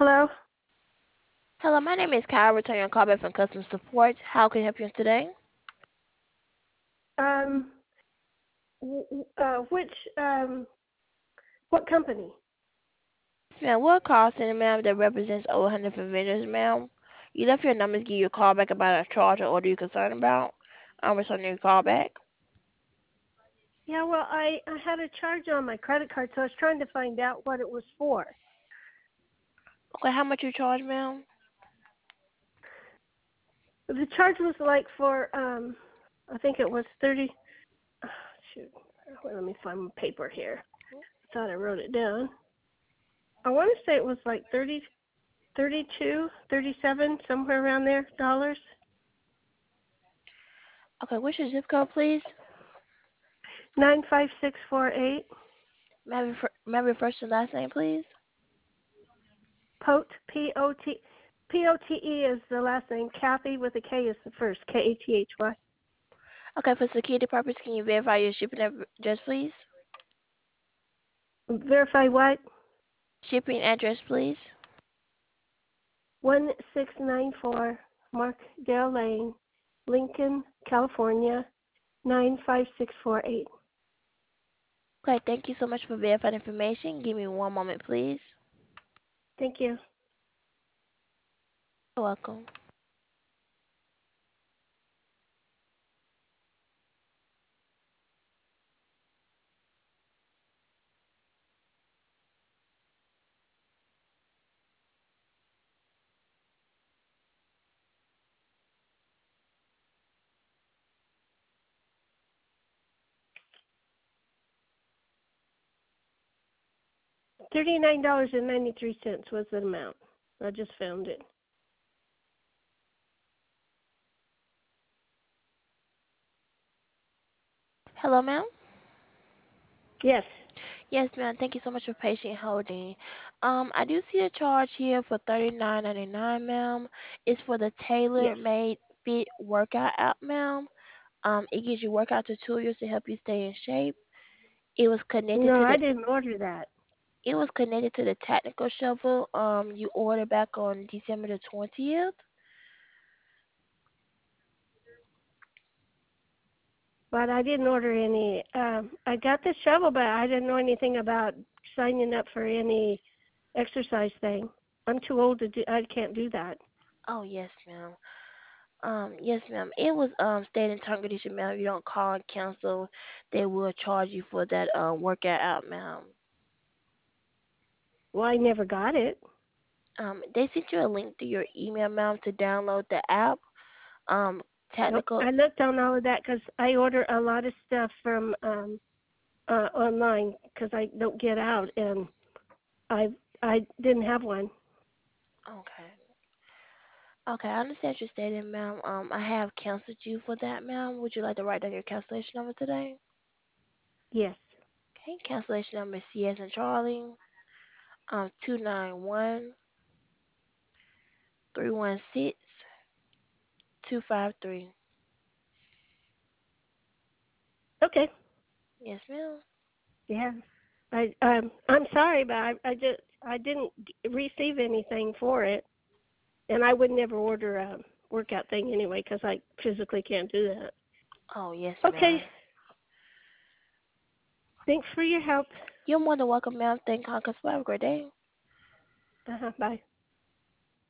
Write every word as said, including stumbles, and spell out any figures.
Hello. Hello, my name is Kyle, returning your call back from customer support. How can I help you today? Um. w- w- Uh. Which um. What company? Ma'am, we're a call center, ma'am, that represents over one hundred vendors, ma'am. You left your number to give you a call back about a charge or order you're concerned about. I'm returning your call back. Yeah. Well, I I had a charge on my credit card, so I was trying to find out what it was for. Okay, how much you charge, ma'am? The charge was like for um. I think it was thirty. Oh, shoot. Wait, let me find my paper here. I thought I wrote it down. I want to say it was like thirty, thirty-two, thirty-seven, somewhere around there, dollars. Okay, what's your zip code, please? Nine five six four eight. May I, refer, may I refer to your last name, please? Pote, P O T, P O T E is the last name. Kathy with a K is the first. K A T H Y. Okay, for security purpose, can you verify your shipping address, please? Verify what? Shipping address, please. one six nine four Markdale Lane, Lincoln, California, nine five six four eight. Okay, thank you so much for verifying information. Give me one moment, please. Thank you. You're welcome. thirty-nine dollars and ninety-three cents was the amount. I just found it. Hello, ma'am? Yes. Yes, ma'am. Thank you so much for patient holding. Um, I do see a charge here for thirty nine ninety nine, ma'am. It's for the tailor Yes. made fit workout app, ma'am. Um, it gives you workout tutorials to help you stay in shape. It was connected No, to I the didn't order that. it was connected to the tactical shuffle. Um, you ordered back on December the twentieth. But I didn't order any. Um, I got the shovel, but I didn't know anything about signing up for any exercise thing. I'm too old to do. I can't do that. Oh yes, ma'am. Um, yes, ma'am. It was um stated in term and condition, ma'am. If you don't call and cancel, they will charge you for that um workout out, ma'am. Well, I never got it. Um, they sent you a link to your email, ma'am, to download the app. Um, Nope. technical. I looked on all of that because I order a lot of stuff from um, uh, online because I don't get out, and I I didn't have one. Okay. Okay, I understand your statement, ma'am. Um, I have canceled you for that, ma'am. Would you like to write down your cancellation number today? Yes. Okay, cancellation number is C as in Charlie. Um, two nine one three one six two five three. Okay. Yes, ma'am. Yeah. I um I'm sorry, but I I just I didn't receive anything for it, and I would never order a workout thing anyway because I physically can't do that. Oh, yes, Okay. ma'am. Thanks for your help. You're more than welcome, ma'am. Thank you. Have a great day. Uh-huh. Bye.